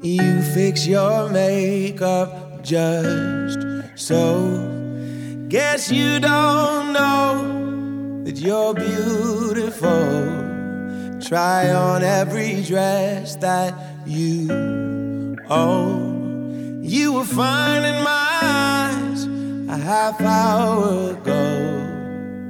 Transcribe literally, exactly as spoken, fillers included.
You fix your makeup just so. Guess you don't know that you're beautiful. Try on every dress that you own. You were fine in my eyes a half hour ago.